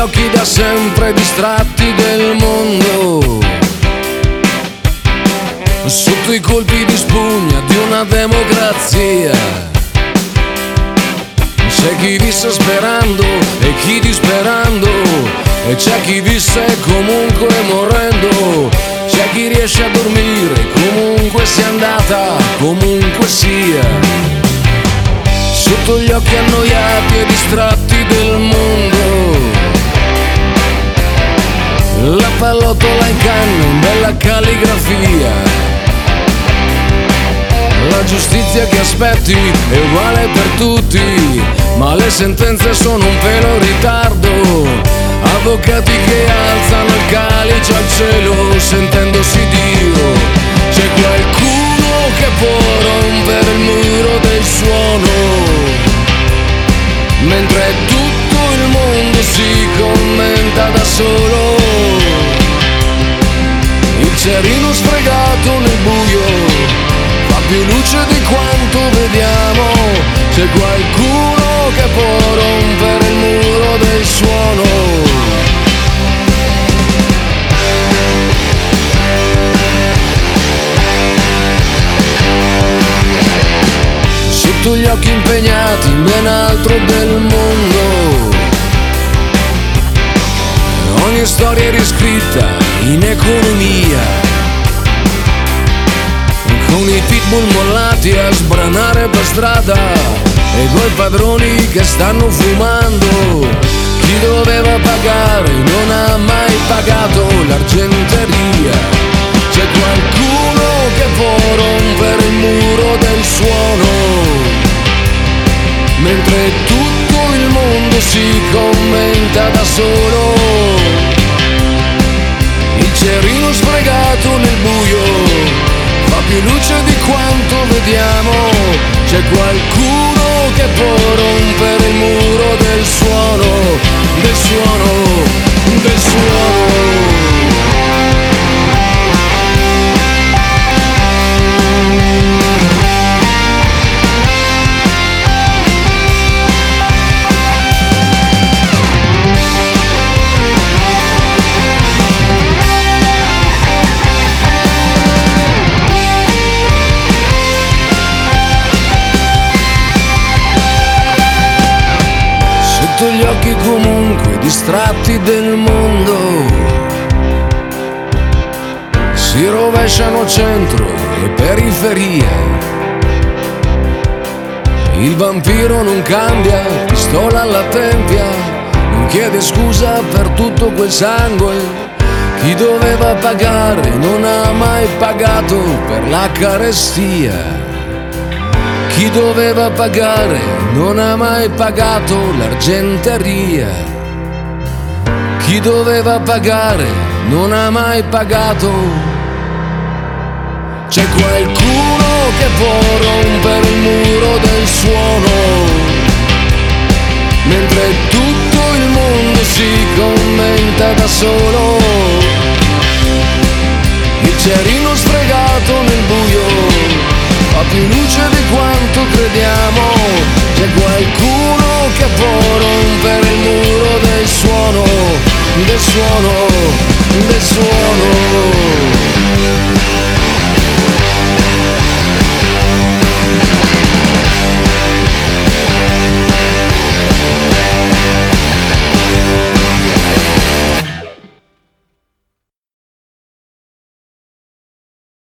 occhi da sempre distratti del mondo, sotto i colpi di spugna di una democrazia. C'è chi visse sperando e chi disperando, e c'è chi visse comunque morendo. C'è chi riesce a dormire comunque sia andata, comunque sia. Sotto gli occhi annoiati e distratti del mondo, la pallottola in canna in bella calligrafia. La giustizia che aspetti è uguale per tutti, ma le sentenze sono un pelo in ritardo. Avvocati che alzano il calice al cielo sentendosi Dio. C'è qualcuno che può rompere il muro del suono, mentre tutto il mondo si commenta da solo. Il cerino sfregato nel buio più luce di quanto vediamo. C'è qualcuno che può rompere il muro del suono. Sotto gli occhi impegnati in ben altro del mondo, ogni storia è riscritta in economia, con i pitbull mollati a sbranare per strada e coi padroni che stanno fumando. Chi doveva pagare non ha mai pagato l'argenteria. C'è qualcuno che può rompere il muro del suono, mentre tutto il mondo si commenta da solo. Il cerino sfregato nel buio fa più luce di quanto vediamo. C'è qualcuno che può rompere il muro del suono, del suono, del suono. Sotto gli occhi comunque distratti del mondo, si rovesciano centro e periferia. Il vampiro non cambia, pistola alla tempia, non chiede scusa per tutto quel sangue. Chi doveva pagare non ha mai pagato per la carestia. Chi doveva pagare non ha mai pagato l'argenteria. Chi doveva pagare non ha mai pagato. C'è qualcuno che può rompere il muro del suono, mentre tutto il mondo si commenta da solo. Il cerino sfregato nel buio fa più luce di quanto crediamo. C'è qualcuno che può rompere il muro del suono, del suono, del suono.